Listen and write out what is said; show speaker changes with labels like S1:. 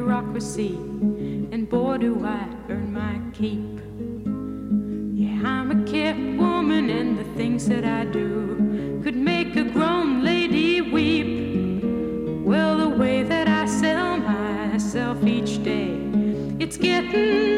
S1: bureaucracy, and boy do I earn my keep. Yeah, I'm a kept woman, and the things that I do could make a grown lady weep. Well, the way that I sell myself each day, it's getting